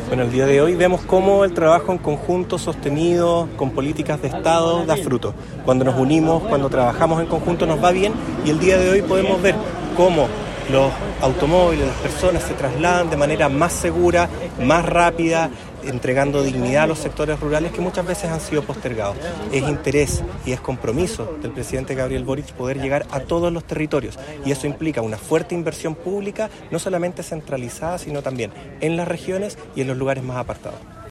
Bueno, el día de hoy vemos cómo el trabajo en conjunto sostenido con políticas de Estado da fruto. Cuando nos unimos, cuando trabajamos en conjunto nos va bien, y el día de hoy podemos ver cómo los automóviles, las personas se trasladan de manera más segura, más rápida, entregando dignidad a los sectores rurales que muchas veces han sido postergados. Es interés y es compromiso del presidente Gabriel Boric poder llegar a todos los territorios, y eso implica una fuerte inversión pública, no solamente centralizada, sino también en las regiones y en los lugares más apartados.